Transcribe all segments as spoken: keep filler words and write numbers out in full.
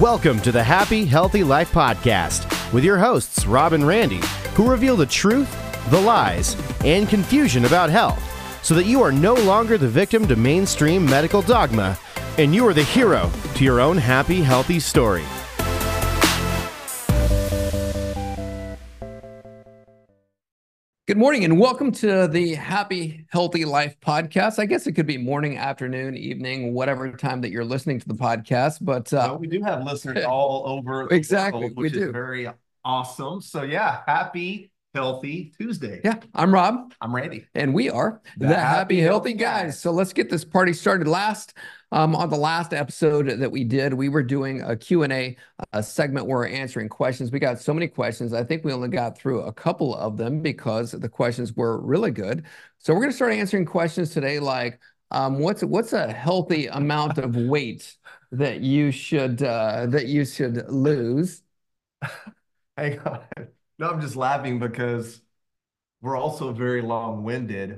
Welcome to the Happy, Healthy Life Podcast with your hosts, Rob and Randy, who reveal the truth, the lies, and confusion about health so that you are no longer the victim to mainstream medical dogma and you are the hero to your own happy, healthy story. Good morning and welcome to the Happy Healthy Life Podcast. I guess it could be morning, afternoon, evening, whatever time that you're listening to the podcast. But uh, well, we do have listeners all over the exactly, world, which we is do. very awesome. So yeah, happy Healthy Tuesday. Yeah, I'm Rob. I'm Randy. And we are the, the, Happy, Happy Healthy, Healthy guys. guys. So let's get this party started. Last um, on the last episode that we did, we were doing a Q and A a segment where we're answering questions. We got so many questions. I think we only got through a couple of them because the questions were really good. So we're going to start answering questions today like, um, what's what's a healthy amount of weight that you should uh, that you should lose? Hang on. No, I'm just laughing because we're also very long-winded.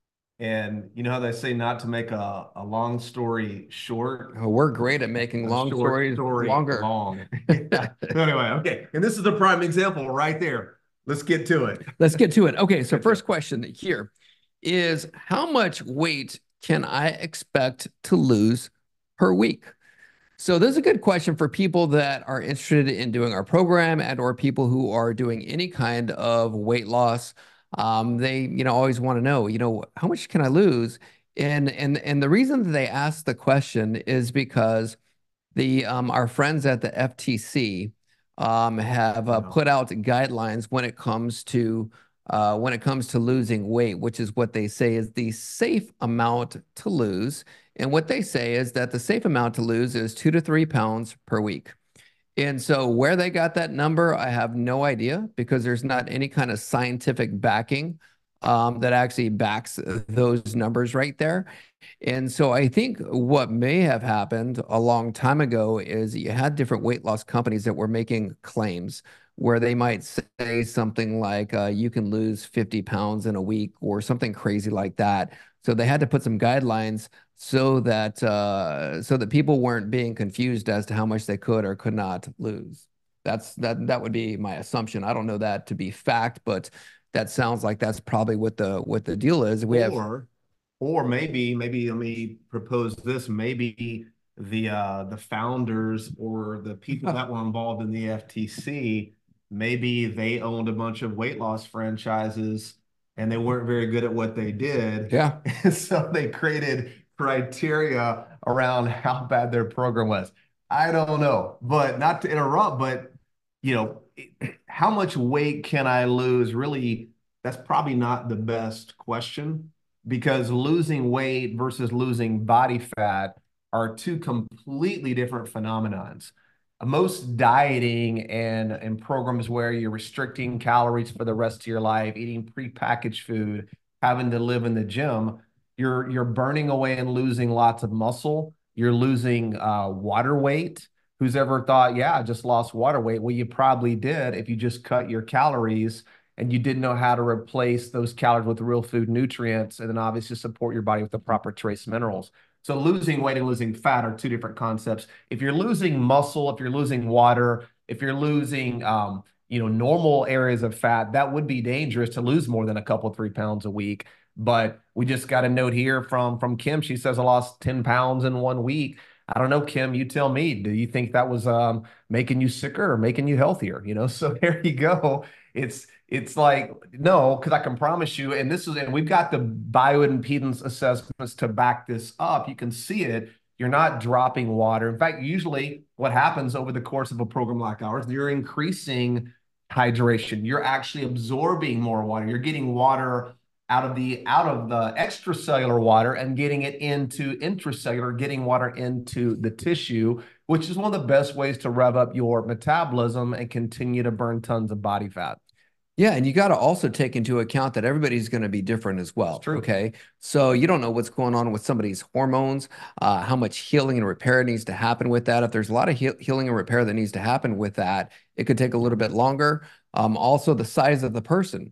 And you know how they say not to make a, a long story short? Oh, we're great at making long stories story longer. Long. Yeah. Anyway, okay. And this is the prime example right there. Let's get to it. Let's get to it. Okay, so first question here is, how much weight can I expect to lose per week? So this is a good question for people that are interested in doing our program and or people who are doing any kind of weight loss. Um, they, you know, always want to know, you know, how much can I lose? And and and the reason that they ask the question is because the um, our friends at the F T C um, have uh, put out guidelines when it comes to uh, when it comes to losing weight, which is what they say is the safe amount to lose. And what they say is that the safe amount to lose is two to three pounds per week. And so where they got that number, I have no idea because there's not any kind of scientific backing um, that actually backs those numbers right there. And so I think what may have happened a long time ago is you had different weight loss companies that were making claims where they might say something like uh, you can lose fifty pounds in a week or something crazy like that. So they had to put some guidelines so that uh, so that people weren't being confused as to how much they could or could not lose. That's that that would be my assumption. I don't know that to be fact, but that sounds like that's probably what the what the deal is. We or, have, or maybe maybe let me propose this. Maybe the uh, the founders or the people that were involved in the F T C, maybe they owned a bunch of weight loss franchises and they weren't very good at what they did. Yeah. And so they created criteria around how bad their program was. I don't know, but not to interrupt, but you know, how much weight can I lose? Really, that's probably not the best question because losing weight versus losing body fat are two completely different phenomenons. Most dieting and, and programs where you're restricting calories for the rest of your life, eating prepackaged food, having to live in the gym, you're, you're burning away and losing lots of muscle. You're losing uh, water weight. Who's ever thought, yeah, I just lost water weight? Well, you probably did if you just cut your calories and you didn't know how to replace those calories with real food nutrients and then obviously support your body with the proper trace minerals. So losing weight and losing fat are two different concepts. If you're losing muscle, if you're losing water, if you're losing, um, you know, normal areas of fat, that would be dangerous to lose more than a couple, three pounds a week. But we just got a note here from, from Kim. She says I lost ten pounds in one week. I don't know, Kim, you tell me, do you think that was um, making you sicker or making you healthier? You know, so there you go. It's, it's like, no, because I can promise you, and this is, and we've got the bioimpedance assessments to back this up. You can see it. You're not dropping water. In fact, usually what happens over the course of a program like ours, you're increasing hydration. You're actually absorbing more water. You're getting water out of the out of the extracellular water and getting it into intracellular, getting water into the tissue, which is one of the best ways to rev up your metabolism and continue to burn tons of body fat. Yeah, and you got to also take into account that everybody's going to be different as well. Okay, so you don't know what's going on with somebody's hormones, uh, how much healing and repair needs to happen with that. If there's a lot of he healing and repair that needs to happen with that, it could take a little bit longer. Um, also, the size of the person.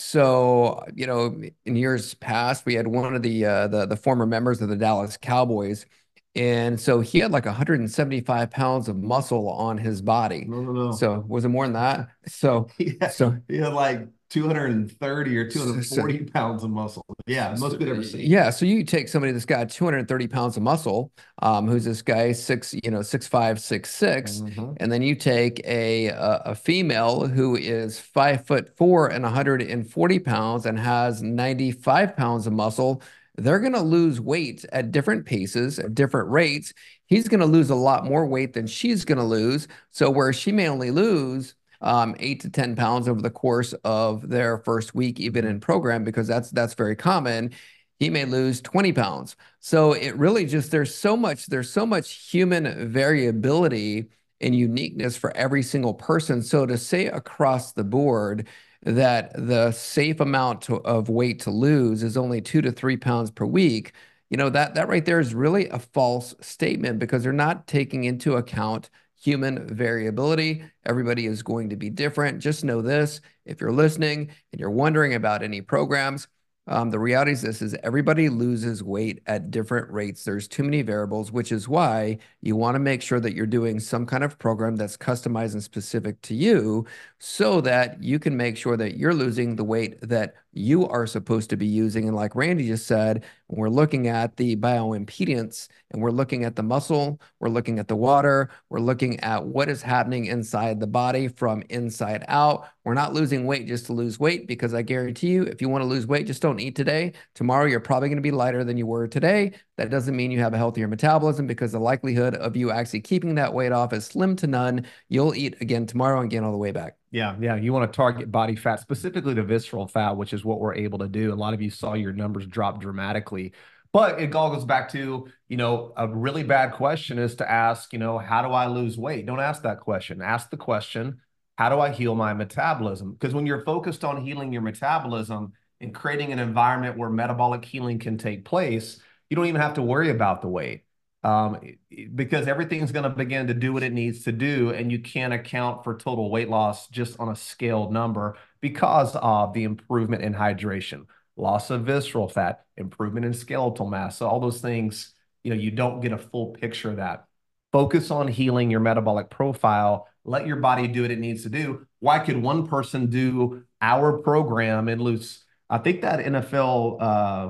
So, you know, in years past, we had one of the uh, the the former members of the Dallas Cowboys, And so he had like one hundred seventy-five pounds of muscle on his body. No, no, no. So was it more than that? So, Yeah, so he had like two hundred thirty or two hundred forty so, pounds of muscle. Yeah, most we'd ever seen. yeah. So you take somebody that's got two hundred thirty pounds of muscle, um, who's this guy six, you know, six five, six six, Mm-hmm. and then you take a, a a female who is five foot four and one hundred forty pounds and has ninety-five pounds of muscle. They're going to lose weight at different paces, at different rates. He's going to lose a lot more weight than she's going to lose. So where she may only lose um, eight to ten pounds over the course of their first week, even in program, because that's that's very common, he may lose twenty pounds. So it really just, there's so much, there's so much human variability and uniqueness for every single person. So to say across the board that the safe amount to, of weight to lose is only two to three pounds per week, you know, that that right there is really a false statement, because they're not taking into account human variability. Everybody is going to be different. Just know this: if you're listening and you're wondering about any programs, um, the reality is this is everybody loses weight at different rates. There's too many variables, which is why you want to make sure that you're doing some kind of program that's customized and specific to you, so that you can make sure that you're losing the weight that you are supposed to be using. And like Randy just said, when we're looking at the bioimpedance and we're looking at the muscle, we're looking at the water, we're looking at what is happening inside the body from inside out. We're not losing weight just to lose weight, because I guarantee you, if you want to lose weight, just don't eat today. Tomorrow, you're probably going to be lighter than you were today. That doesn't mean you have a healthier metabolism, because the likelihood of you actually keeping that weight off is slim to none. You'll eat again tomorrow and gain all the way back. Yeah, yeah. You want to target body fat, specifically the visceral fat, which is what we're able to do. A lot of you saw your numbers drop dramatically. But it all goes back to, you know, a really bad question is to ask, you know, how do I lose weight? Don't ask that question. Ask the question, how do I heal my metabolism? Because when you're focused on healing your metabolism and creating an environment where metabolic healing can take place, you don't even have to worry about the weight. Um, because everything's going to begin to do what it needs to do, and you can't account for total weight loss just on a scaled number because of the improvement in hydration, loss of visceral fat, improvement in skeletal mass. So all those things, you know, you don't get a full picture of that. Focus on healing your metabolic profile. Let your body do what it needs to do. Why could one person do our program and lose? I think that N F L, uh,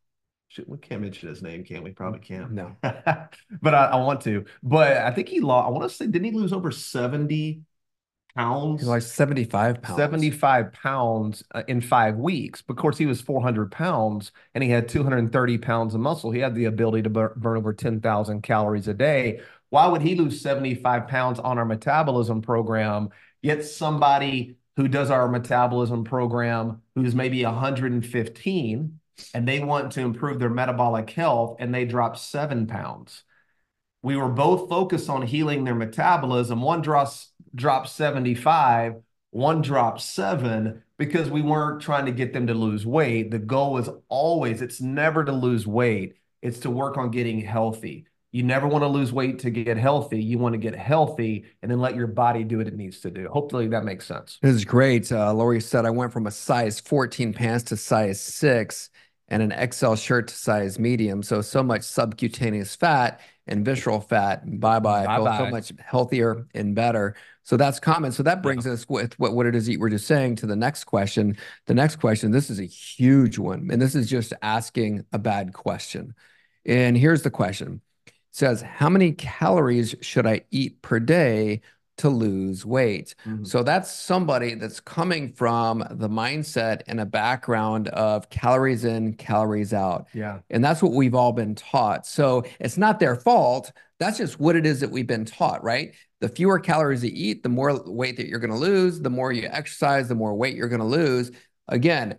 we can't mention his name, can we? Probably can't. No. But I, I want to. But I think he lost, I want to say, didn't he lose over seventy pounds? He's like seventy-five pounds. seventy-five pounds uh, in five weeks. Of course, he was four hundred pounds and he had two hundred thirty pounds of muscle. He had the ability to bur burn over ten thousand calories a day. Why would he lose seventy-five pounds on our metabolism program, yet somebody who does our metabolism program who's maybe one hundred fifteen and they want to improve their metabolic health and they drop seven pounds? We were both focused on healing their metabolism. One drops drops seventy-five, one drops seven, because we weren't trying to get them to lose weight. The goal is always, it's never to lose weight. It's to work on getting healthy. You never want to lose weight to get healthy. You want to get healthy and then let your body do what it needs to do. Hopefully that makes sense. This is great. Uh, Lori said, I went from a size fourteen pants to size six and an X L shirt to size medium. So, so much subcutaneous fat and visceral fat. Bye-bye. I feel Bye-bye. so much healthier and better. So that's common. So that brings us with what, what it is that you were just saying to the next question. The next question, this is a huge one. And this is just asking a bad question. And here's the question. It says, how many calories should I eat per day to lose weight? Mhm. So that's somebody that's coming from the mindset and a background of calories in, calories out. Yeah. And that's what we've all been taught. So it's not their fault. That's just what it is that we've been taught, right? The fewer calories you eat, the more weight that you're going to lose. The more you exercise, the more weight you're going to lose. Again,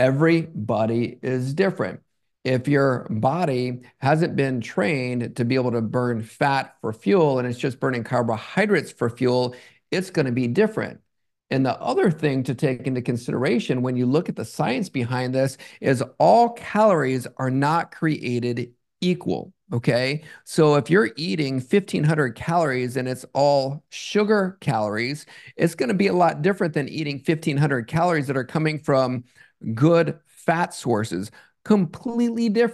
everybody is different. If your body hasn't been trained to be able to burn fat for fuel and it's just burning carbohydrates for fuel, it's going to be different. And the other thing to take into consideration when you look at the science behind this is all calories are not created equal, okay? So if you're eating fifteen hundred calories and it's all sugar calories, it's going to be a lot different than eating fifteen hundred calories that are coming from good fat sources. Completely different.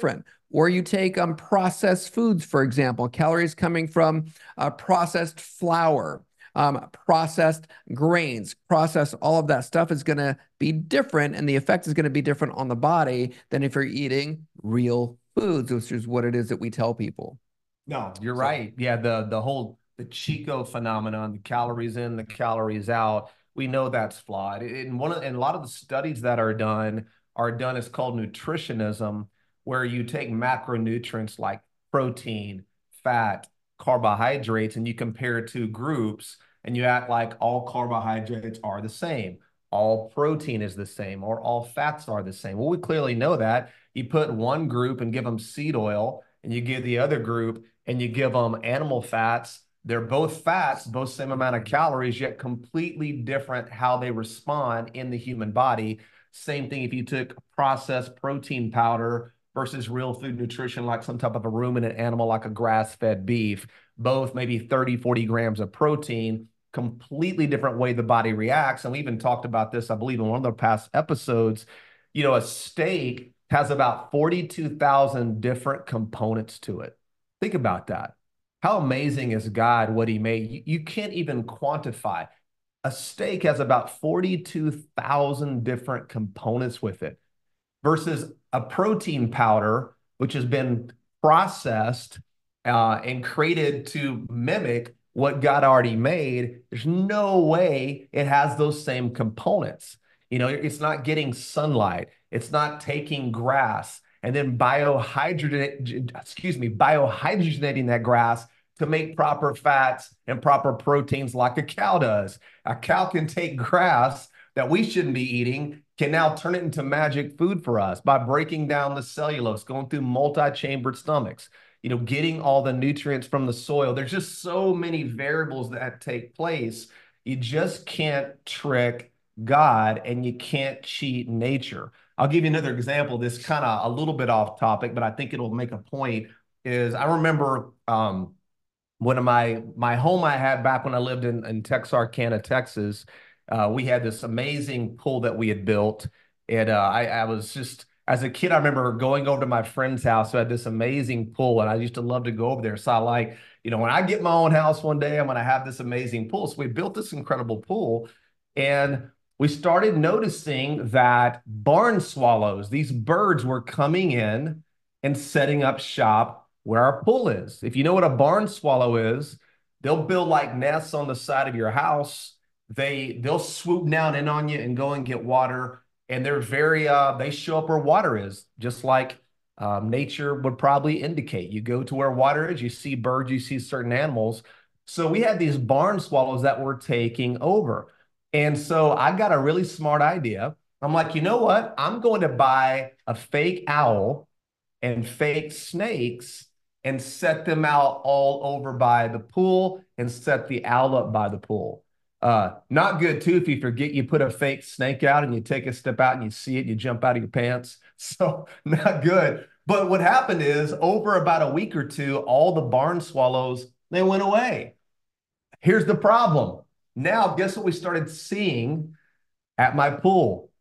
Or you take um, processed foods, for example, calories coming from uh, processed flour, um, processed grains, processed, all of that stuff is going to be different, and the effect is going to be different on the body than if you're eating real foods, which is what it is that we tell people. No, you're So- right. Yeah, the the whole the Chico phenomenon, the calories in, the calories out, we know that's flawed. And one of and a lot of the studies that are done are done, it's called nutritionism, where you take macronutrients like protein, fat, carbohydrates, and you compare two groups, and you act like all carbohydrates are the same, all protein is the same, or all fats are the same. Well, we clearly know that. You put one group and give them seed oil, and you give the other group and you give them animal fats. They're both fats, both same amount of calories, yet completely different how they respond in the human body. Same thing if you took processed protein powder versus real food nutrition, like some type of a ruminant animal, like a grass-fed beef, both maybe thirty, forty grams of protein, completely different way the body reacts. And we even talked about this, I believe, in one of the past episodes. You know, a steak has about forty-two thousand different components to it. Think about that. How amazing is God, what he made? You, you can't even quantify. A steak has about forty-two thousand different components with it versus a protein powder, which has been processed uh, and created to mimic what God already made. There's no way it has those same components. You know, it's not getting sunlight. It's not taking grass and then biohydrate, excuse me, biohydrogenating that grass to make proper fats and proper proteins like a cow does. A cow can take grass that we shouldn't be eating, can now turn it into magic food for us by breaking down the cellulose, going through multi-chambered stomachs, you know, getting all the nutrients from the soil. There's just so many variables that take place. You just can't trick God and you can't cheat nature. I'll give you another example. This kind of a little bit off topic, but I think it'll make a point. Is I remember um, one of my my home I had back when I lived in, in Texarkana, Texas. Uh, we had this amazing pool that we had built, and uh, I, I was just as a kid. I remember going over to my friend's house who had this amazing pool, and I used to love to go over there. So I like, you know, when I get my own house one day, I'm going to have this amazing pool. So we built this incredible pool, and we started noticing that barn swallows, these birds, were coming in and setting up shop where our pool is. If you know what a barn swallow is, they'll build like nests on the side of your house. They, they'll swoop down in on you and go and get water. And they're very, uh, they show up where water is, just like um, nature would probably indicate. You go to where water is, you see birds, you see certain animals. So we had these barn swallows that were taking over. And so I got a really smart idea. I'm like, you know what? I'm going to buy a fake owl and fake snakes and set them out all over by the pool and set the owl up by the pool. Uh, not good too if you forget you put a fake snake out and you take a step out and you see it, you jump out of your pants. So not good. But what happened is over about a week or two, all the barn swallows, they went away. Here's the problem. Now, guess what we started seeing at my pool?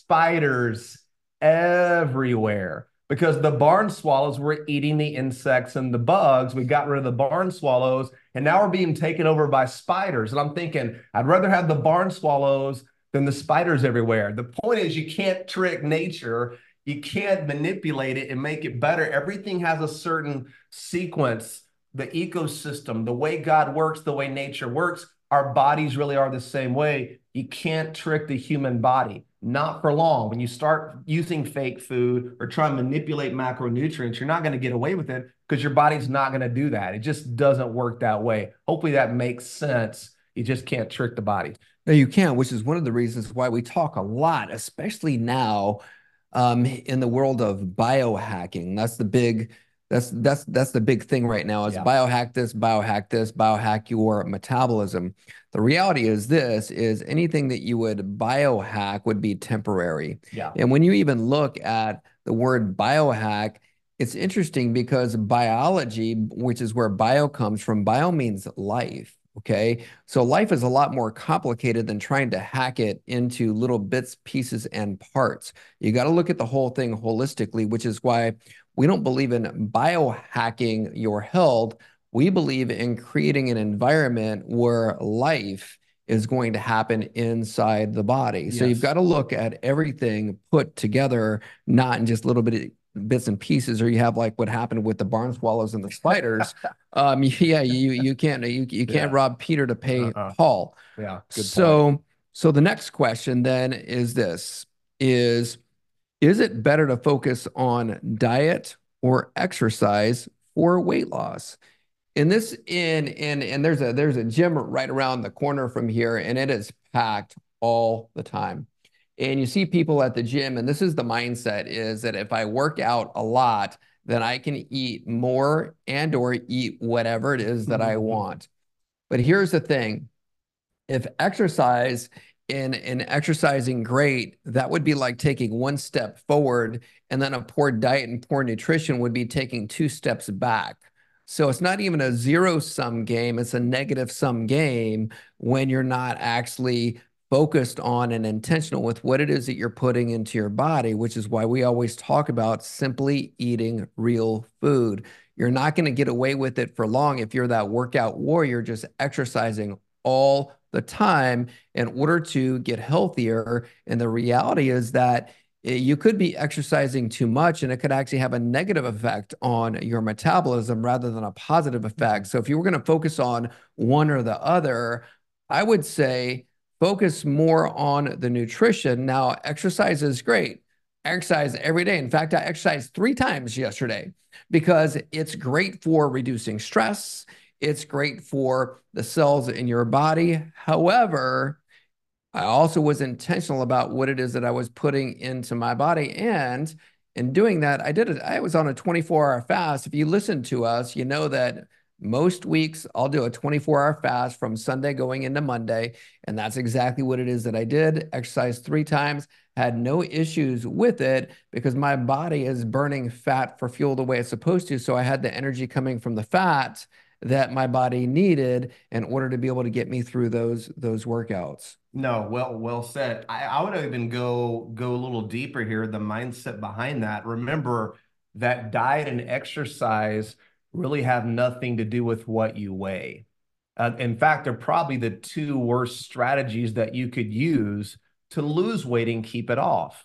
Spiders everywhere because the barn swallows were eating the insects and the bugs. We got rid of the barn swallows, and now we're being taken over by spiders. And I'm thinking, I'd rather have the barn swallows than the spiders everywhere. The point is, you can't trick nature. You can't manipulate it and make it better. Everything has a certain sequence, the ecosystem, the way God works, the way nature works. Our bodies really are the same way. You can't trick the human body, not for long. When you start using fake food or try and manipulate macronutrients, you're not going to get away with it because your body's not going to do that. It just doesn't work that way. Hopefully that makes sense. You just can't trick the body. No, you can't, which is one of the reasons why we talk a lot, especially now um, in the world of biohacking. That's the big That's that's that's the big thing right now is yeah. biohack this, biohack this, biohack your metabolism. The reality is this is anything that you would biohack would be temporary. Yeah. And when you even look at the word biohack, it's interesting because biology, which is where bio comes from, bio means life. Okay. So life is a lot more complicated than trying to hack it into little bits, pieces, and parts. You got to look at the whole thing holistically, which is why we don't believe in biohacking your health. We believe in creating an environment where life is going to happen inside the body. Yes. So you've got to look at everything put together, not in just little bit of bits and pieces, or you have like what happened with the barn swallows and the spiders. um, yeah, you you can't you you can't yeah. rob Peter to pay uh-uh. Paul. Yeah. Good so point. so the next question then is this: is is it better to focus on diet or exercise for weight loss? And this in in and there's a there's a gym right around the corner from here, and it is packed all the time. And you see people at the gym, and this is the mindset, is that if I work out a lot, then I can eat more and or eat whatever it is that I want. But here's the thing. If exercise in, in exercising great, that would be like taking one step forward, and then a poor diet and poor nutrition would be taking two steps back. So it's not even a zero-sum game. It's a negative-sum game when you're not actually focused on and intentional with what it is that you're putting into your body, which is why we always talk about simply eating real food. You're not going to get away with it for long if you're that workout warrior just exercising all the time in order to get healthier. And the reality is that you could be exercising too much, and it could actually have a negative effect on your metabolism rather than a positive effect. So if you were going to focus on one or the other, I would say focus more on the nutrition. Now, exercise is great. Exercise every day. In fact, I exercised three times yesterday because it's great for reducing stress. It's great for the cells in your body. However, I also was intentional about what it is that I was putting into my body. And in doing that, I did it. I was on a twenty-four hour fast. If you listen to us, you know that most weeks I'll do a twenty-four hour fast from Sunday going into Monday. And that's exactly what it is that I did. Exercised three times, had no issues with it because my body is burning fat for fuel the way it's supposed to. So I had the energy coming from the fat that my body needed in order to be able to get me through those those workouts. No, well, well said. I, I would even go go a little deeper here. The mindset behind that. Remember that diet and exercise really have nothing to do with what you weigh. Uh, in fact, they're probably the two worst strategies that you could use to lose weight and keep it off.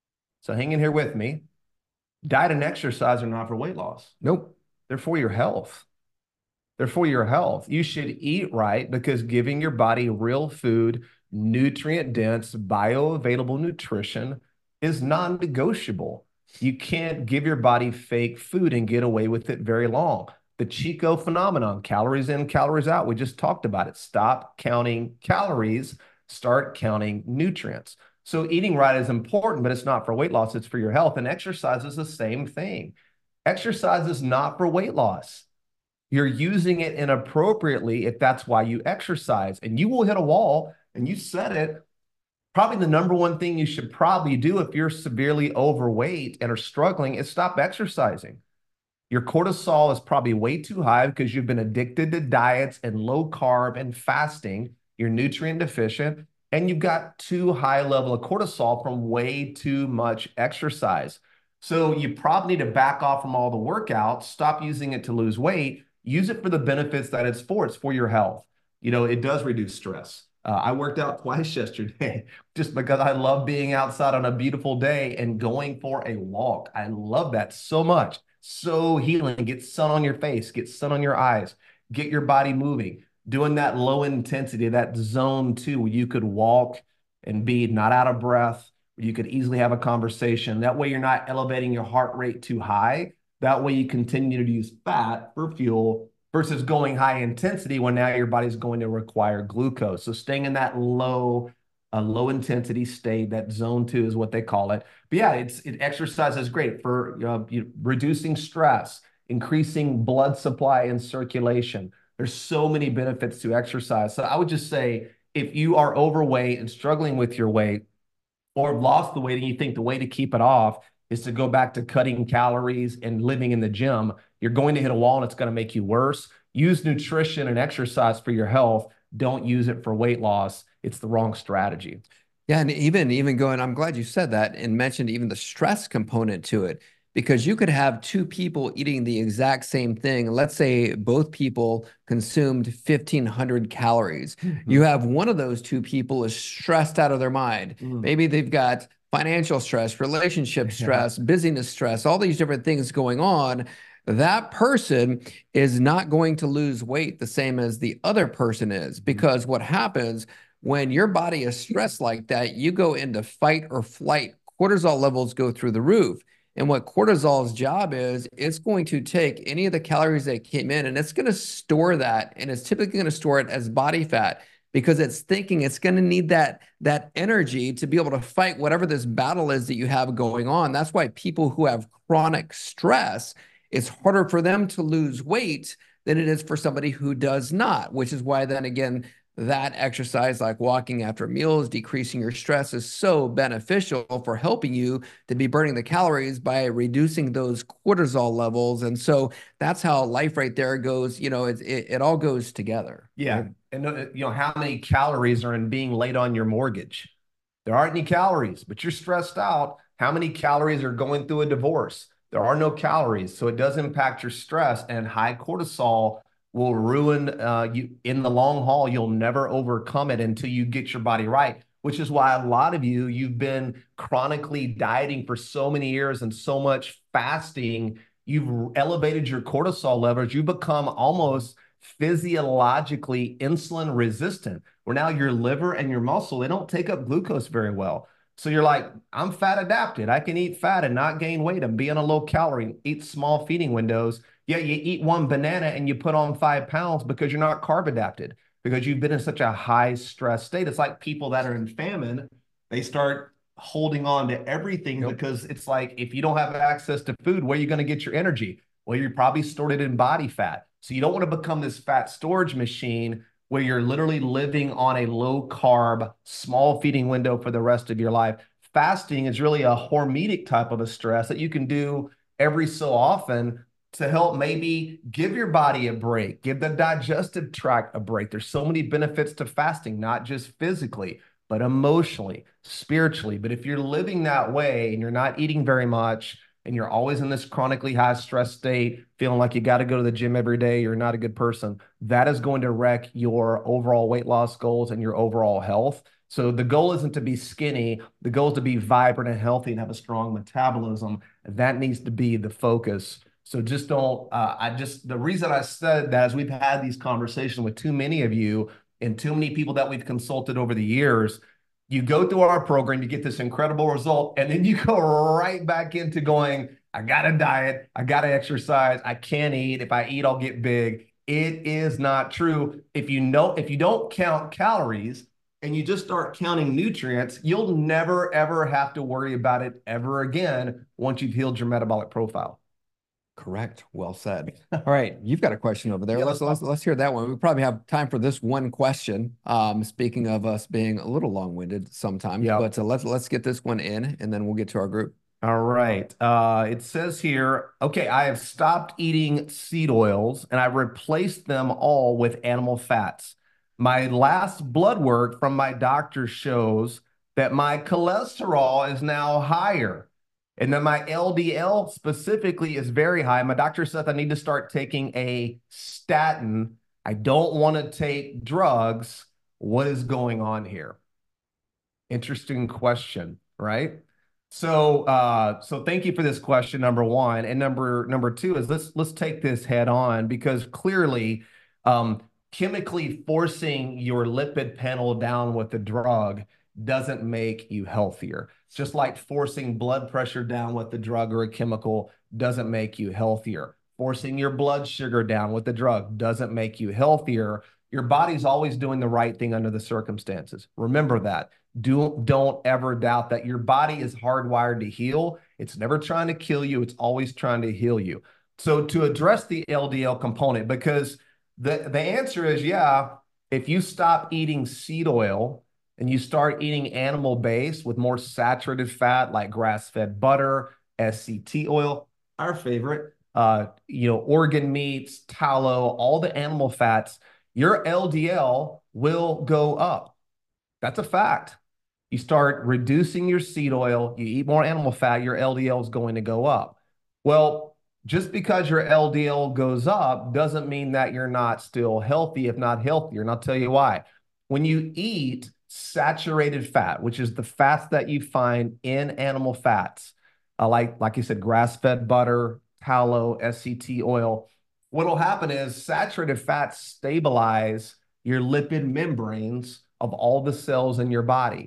So hang in here with me. Diet and exercise are not for weight loss. Nope. They're for your health. They're for your health. You should eat right because giving your body real food, nutrient-dense, bioavailable nutrition is non-negotiable. You can't give your body fake food and get away with it very long. The Chico phenomenon, calories in, calories out, we just talked about it. Stop counting calories, start counting nutrients. So eating right is important, but it's not for weight loss, it's for your health. And exercise is the same thing. Exercise is not for weight loss. You're using it inappropriately if that's why you exercise. And you will hit a wall, and you said it. Probably the number one thing you should probably do if you're severely overweight and are struggling is stop exercising. Your cortisol is probably way too high because you've been addicted to diets and low carb and fasting. You're nutrient deficient, and you've got too high level of cortisol from way too much exercise. So you probably need to back off from all the workouts, stop using it to lose weight, use it for the benefits that it's for. It's for your health. You know, it does reduce stress. Uh, I worked out twice yesterday just because I love being outside on a beautiful day and going for a walk. I love that so much. So healing. Get sun on your face, get sun on your eyes, get your body moving, doing that low intensity, that zone two, where you could walk and be not out of breath, where you could easily have a conversation. That way you're not elevating your heart rate too high. That way you continue to use fat for fuel versus going high intensity when now your body's going to require glucose. So staying in that low, uh, low intensity state, that zone two is what they call it. But yeah, it's it, exercise is great for uh, you know, reducing stress, increasing blood supply and circulation. There's so many benefits to exercise. So I would just say, if you are overweight and struggling with your weight, or have lost the weight and you think the way to keep it off is to go back to cutting calories and living in the gym, you're going to hit a wall and it's going to make you worse. Use nutrition and exercise for your health. Don't use it for weight loss. It's the wrong strategy. Yeah, and even even going, I'm glad you said that and mentioned even the stress component to it. because you could have two people eating the exact same thing. Let's say both people consumed fifteen hundred calories. Mm-hmm. You have one of those two people is stressed out of their mind. Mm. Maybe they've got financial stress, relationship stress, yeah. busyness stress, all these different things going on. That person is not going to lose weight the same as the other person is, because what happens when your body is stressed like that, you go into fight or flight. Cortisol levels go through the roof. And what cortisol's job is, it's going to take any of the calories that came in and it's going to store that. And it's typically going to store it as body fat, because it's thinking it's going to need that, that energy to be able to fight whatever this battle is that you have going on. That's why people who have chronic stress, it's harder for them to lose weight than it is for somebody who does not, which is why then again, that exercise like walking after meals, decreasing your stress is so beneficial for helping you to be burning the calories by reducing those cortisol levels. And so that's how life right there goes. You know, it, it, it all goes together. Yeah. Right? And uh, you know, how many calories are in being late on your mortgage? There aren't any calories, but you're stressed out. How many calories are going through a divorce? There are no calories. So it does impact your stress, and high cortisol will ruin uh, you in the long haul. You'll never overcome it until you get your body right, which is why a lot of you, you've been chronically dieting for so many years and so much fasting. You've elevated your cortisol levels. You become almost physiologically insulin resistant, where now your liver and your muscle, they don't take up glucose very well. So you're like, I'm fat adapted. I can eat fat and not gain weight and be on a low calorie, eat small feeding windows. Yeah, you eat one banana and you put on five pounds because you're not carb adapted, because you've been in such a high stress state. It's like people that are in famine, they start holding on to everything yep. because it's like, if you don't have access to food, where are you going to get your energy? Well, you're probably stored it in body fat. So you don't want to become this fat storage machine where you're literally living on a low carb, small feeding window for the rest of your life. Fasting is really a hormetic type of a stress that you can do every so often to help maybe give your body a break, give the digestive tract a break. There's so many benefits to fasting, not just physically, but emotionally, spiritually. But if you're living that way and you're not eating very much, and you're always in this chronically high stress state, feeling like you got to go to the gym every day, you're not a good person, that is going to wreck your overall weight loss goals and your overall health. So the goal isn't to be skinny. The goal is to be vibrant and healthy and have a strong metabolism. That needs to be the focus. So just don't, uh, I just, the reason I said that is we've had these conversations with too many of you and too many people that we've consulted over the years. You go through our program, you get this incredible result, and then you go right back into going, I got to diet, I got to exercise, I can't eat. If I eat, I'll get big. It is not true. If you know, if you don't count calories and you just start counting nutrients, you'll never, ever have to worry about it ever again once you've healed your metabolic profile. Correct. Well said. All right. You've got a question over there. Yeah, let's, let's, let's hear that one. We probably have time for this one question. Um, speaking of us being a little long-winded sometimes, yep. but uh, let's, let's get this one in and then we'll get to our group. All right. Uh, it says here, okay, I have stopped eating seed oils and I replaced them all with animal fats. My last blood work from my doctor shows that my cholesterol is now higher. And then my L D L specifically is very high. My doctor said I need to start taking a statin. I don't want to take drugs. What is going on here? Interesting question, right? So, uh, so thank you for this question, number one. And number number two is let's let's take this head on, because clearly, um, chemically forcing your lipid panel down with a drug doesn't make you healthier. It's just like forcing blood pressure down with the drug or a chemical doesn't make you healthier. Forcing your blood sugar down with the drug doesn't make you healthier. Your body's always doing the right thing under the circumstances. Remember that. Do, don't ever doubt that. Your body is hardwired to heal. It's never trying to kill you. It's always trying to heal you. So to address the L D L component, because the, the answer is, yeah, if you stop eating seed oil and you start eating animal-based with more saturated fat like grass-fed butter, S C T oil, our favorite, uh, you know, organ meats, tallow, all the animal fats, your L D L will go up. That's a fact. You start reducing your seed oil, you eat more animal fat, your L D L is going to go up. Well, just because your L D L goes up doesn't mean that you're not still healthy, if not healthier. And I'll tell you why. When you eat saturated fat, which is the fats that you find in animal fats, uh, like, like you said, grass-fed butter, tallow, S C T oil, what will happen is saturated fats stabilize your lipid membranes of all the cells in your body.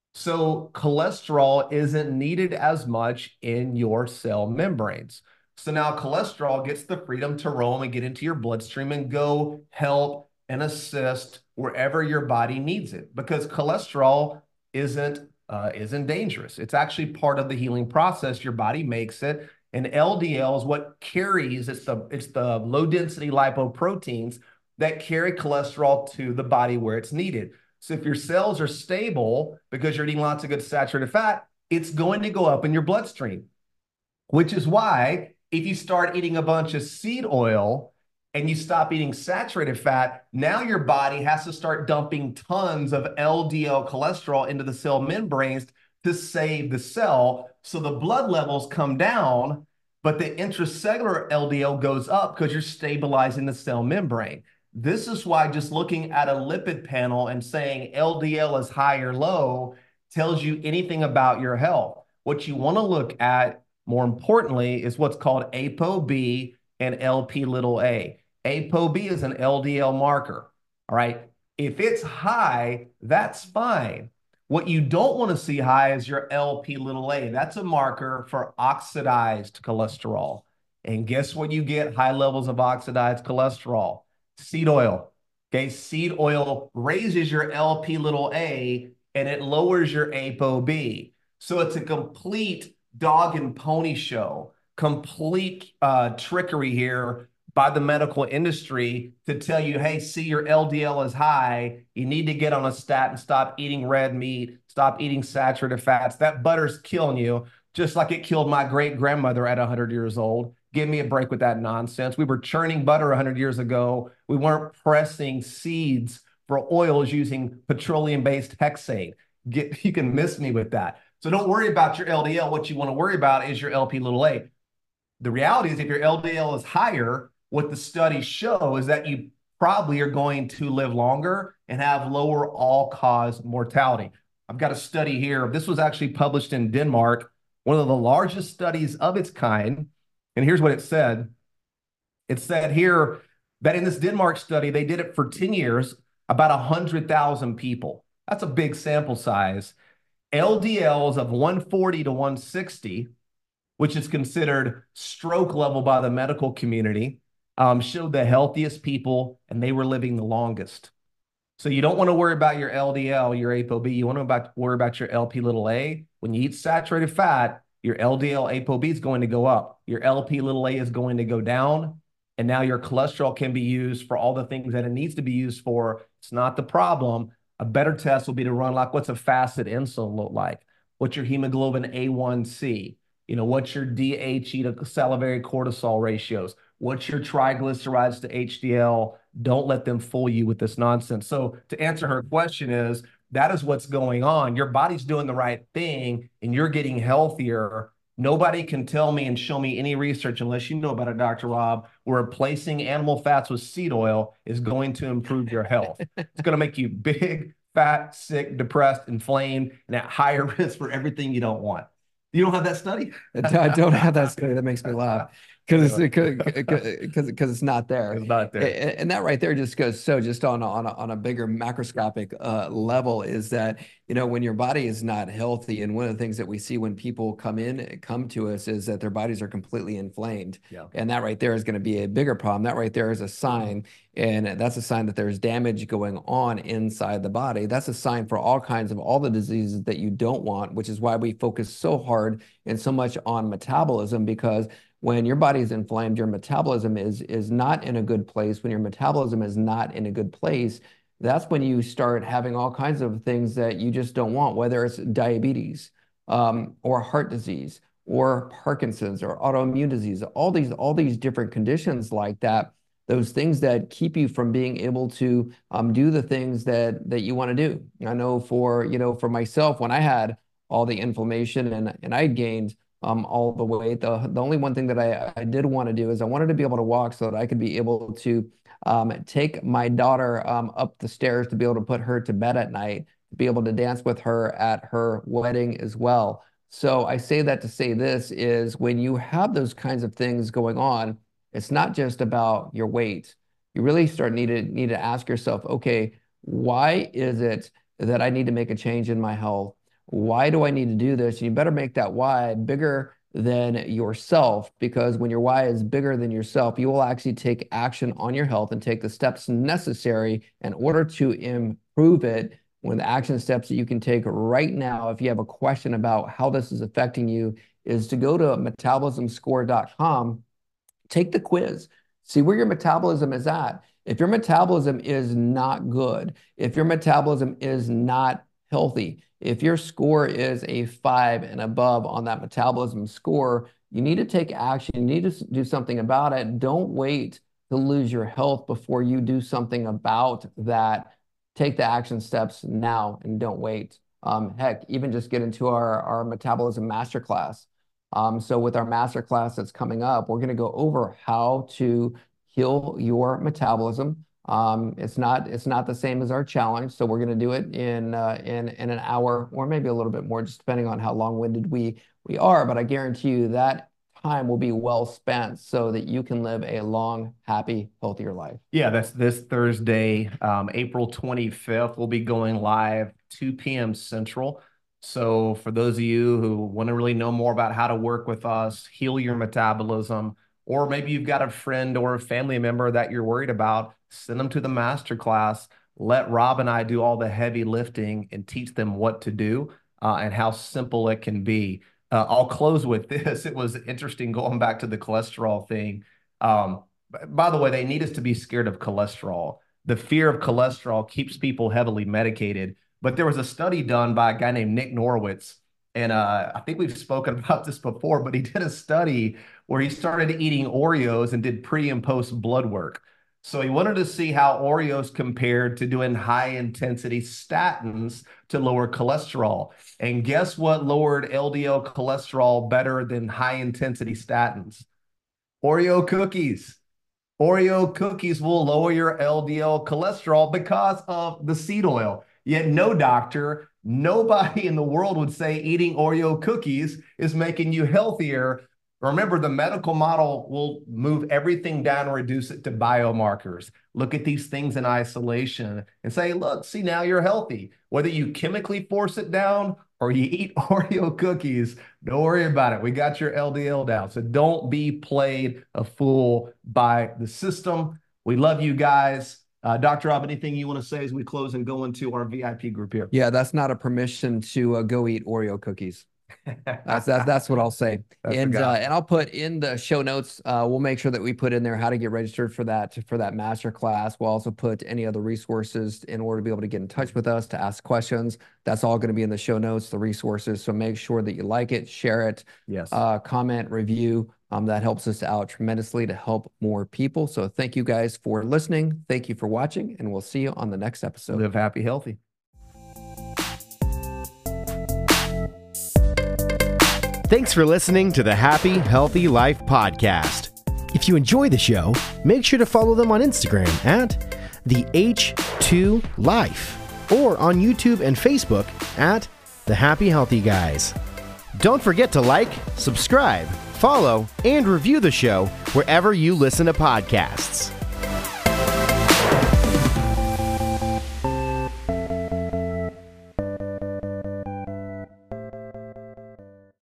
So cholesterol isn't needed as much in your cell membranes. So now cholesterol gets the freedom to roam and get into your bloodstream and go help and assist wherever your body needs it, because cholesterol isn't uh, isn't dangerous. It's actually part of the healing process. Your body makes it, and L D L is what carries. It's the it's the low density lipoproteins that carry cholesterol to the body where it's needed. So if your cells are stable because you're eating lots of good saturated fat, it's going to go up in your bloodstream, which is why if you start eating a bunch of seed oil and you stop eating saturated fat, now your body has to start dumping tons of L D L cholesterol into the cell membranes to save the cell. So the blood levels come down, but the intracellular L D L goes up because you're stabilizing the cell membrane. This is why just looking at a lipid panel and saying L D L is high or low tells you anything about your health. What you want to look at, more importantly, is what's called ApoB and L P little a. ApoB is an L D L marker, all right? If it's high, that's fine. What you don't want to see high is your L P little a. That's a marker for oxidized cholesterol. And guess what you get? High levels of oxidized cholesterol. Seed oil. Okay, seed oil raises your L P little a and it lowers your ApoB. So it's a complete dog and pony show, complete uh, trickery here by the medical industry to tell you, hey, see, your L D L is high. You need to get on a statin, stop eating red meat, stop eating saturated fats. That butter's killing you, just like it killed my great grandmother at one hundred years old. Give me a break with that nonsense. We were churning butter one hundred years ago. We weren't pressing seeds for oils using petroleum-based hexane. Get, you can miss me with that. So don't worry about your L D L. What you want to worry about is your L P little a. The reality is if your L D L is higher, what the studies show is that you probably are going to live longer and have lower all-cause mortality. I've got a study here. This was actually published in Denmark, one of the largest studies of its kind. And here's what it said. It said here that in this Denmark study, they did it for ten years, about one hundred thousand people. That's a big sample size. L D Ls of one forty to one sixty, which is considered stroke level by the medical community, um, showed the healthiest people, and they were living the longest. So you don't want to worry about your L D L, your ApoB. You want to about, worry about your L P little a. When you eat saturated fat, your L D L ApoB is going to go up. Your L P little a is going to go down. And now your cholesterol can be used for all the things that it needs to be used for. It's not the problem. A better test will be to run like, what's a fasted insulin look like? What's your hemoglobin A one C? You know, what's your D H E to salivary cortisol ratios? What's your triglycerides to H D L? Don't let them fool you with this nonsense. So to answer her question is, that is what's going on. Your body's doing the right thing and you're getting healthier. Nobody can tell me and show me any research, unless you know about it, Doctor Rob, where replacing animal fats with seed oil is going to improve your health. It's going to make you big, fat, sick, depressed, inflamed, and at higher risk for everything you don't want. You don't have that study? I don't have that study. That makes me laugh. Because because because it's not there. It's not there. And, and that right there just goes so just on a, on a, on a bigger macroscopic uh, level is that, you know, when your body is not healthy, and one of the things that we see when people come in come to us is that their bodies are completely inflamed. Yeah. And that right there is going to be a bigger problem. That right there is a sign, and that's a sign that there's damage going on inside the body. That's a sign for all kinds of all the diseases that you don't want, which is why we focus so hard and so much on metabolism, because when your body is inflamed, your metabolism is, is not in a good place. When your metabolism is not in a good place, that's when you start having all kinds of things that you just don't want, whether it's diabetes um, or heart disease or Parkinson's or autoimmune disease, all these, all these different conditions like that, those things that keep you from being able to um, do the things that, that you want to do. I know for, you know, for myself, when I had all the inflammation and, and I gained um, all the weight. The, the only one thing that I, I did want to do is I wanted to be able to walk so that I could be able to um, take my daughter um, up the stairs to be able to put her to bed at night, to be able to dance with her at her wedding as well. So I say that to say this is when you have those kinds of things going on, it's not just about your weight. You really start need to, need to ask yourself, okay, why is it that I need to make a change in my health? Why do I need to do this? You better make that why bigger than yourself, because when your why is bigger than yourself, you will actually take action on your health and take the steps necessary in order to improve it. One of the action steps that you can take right now, if you have a question about how this is affecting you, is to go to metabolism score dot com, take the quiz, see where your metabolism is at. If your metabolism is not good, if your metabolism is not healthy, if your score is a five and above on that metabolism score, you need to take action. You need to do something about it. Don't wait to lose your health before you do something about that. Take the action steps now and don't wait. Um, heck, even just get into our, our metabolism masterclass. Um, so with our masterclass that's coming up, we're going to go over how to heal your metabolism. Um, it's not it's not the same as our challenge, so we're going to do it in uh, in in an hour or maybe a little bit more, just depending on how long-winded we we are. But I guarantee you that time will be well spent so that you can live a long, happy, healthier life. Yeah, that's this Thursday, um, April twenty-fifth. We'll be going live two p m Central. So for those of you who want to really know more about how to work with us, heal your metabolism, or maybe you've got a friend or a family member that you're worried about, send them to the masterclass. Let Rob and I do all the heavy lifting and teach them what to do uh, and how simple it can be. Uh, I'll close with this. It was interesting going back to the cholesterol thing. Um, by the way, they need us to be scared of cholesterol. The fear of cholesterol keeps people heavily medicated. But there was a study done by a guy named Nick Norwitz. And uh, I think we've spoken about this before, but he did a study where he started eating Oreos and did pre and post blood work. So he wanted to see how Oreos compared to doing high intensity statins to lower cholesterol. And guess what lowered L D L cholesterol better than high intensity statins? Oreo cookies. Oreo cookies will lower your L D L cholesterol because of the seed oil. Yet no doctor, nobody in the world would say eating Oreo cookies is making you healthier. Remember, the medical model will move everything down and reduce it to biomarkers. Look at these things in isolation and say, look, see, now you're healthy. Whether you chemically force it down or you eat Oreo cookies, don't worry about it. We got your L D L down. So don't be played a fool by the system. We love you guys. Uh, Doctor Rob, anything you want to say as we close and go into our V I P group here? Yeah, that's not a permission to uh, go eat Oreo cookies. That's that, that's what I'll say. That's and uh, and I'll put in the show notes. Uh, we'll make sure that we put in there how to get registered for that for that master class. We'll also put any other resources in order to be able to get in touch with us to ask questions. That's all going to be in the show notes, the resources. So make sure that you like it, share it, yes, uh, comment, review. Um, that helps us out tremendously to help more people. So thank you guys for listening. Thank you for watching, and we'll see you on the next episode. Live happy, healthy. Thanks for listening to the Happy Healthy Life podcast. If you enjoy the show, make sure to follow them on Instagram at the H two Life or on YouTube and Facebook at the Happy Healthy Guys. Don't forget to like, subscribe, follow, and review the show wherever you listen to podcasts.